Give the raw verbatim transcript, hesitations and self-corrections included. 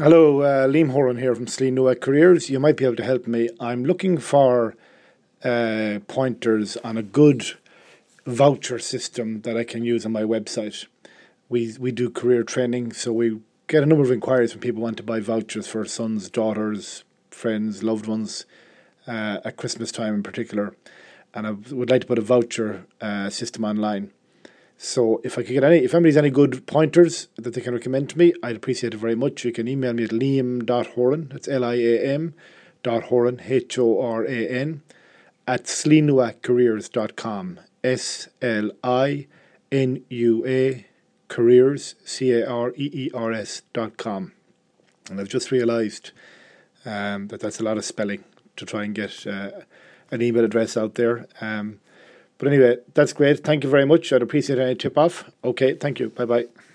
Hello, uh, Liam Horan here from Slee Nua Careers. You might be able to help me. I'm looking for uh, pointers on a good voucher system that I can use on my website. We we do career training, so we get a number of inquiries when people want to buy vouchers for sons, daughters, friends, loved ones, uh, at Christmas time in particular. And I would like to put a voucher uh, system online. So if I could get any, if anybody's any good pointers that they can recommend to me, I'd appreciate it very much. You can email me at liam dot horan, that's L I A M dot horan, H O R A N, at sleenua careers dot com, S L I N U A careers, C A R E E R S dot com. And I've just realised um, that that's a lot of spelling to try and get uh, an email address out there. Um, But anyway, that's great. Thank you very much. I'd appreciate any tip off. Okay, thank you. Bye bye.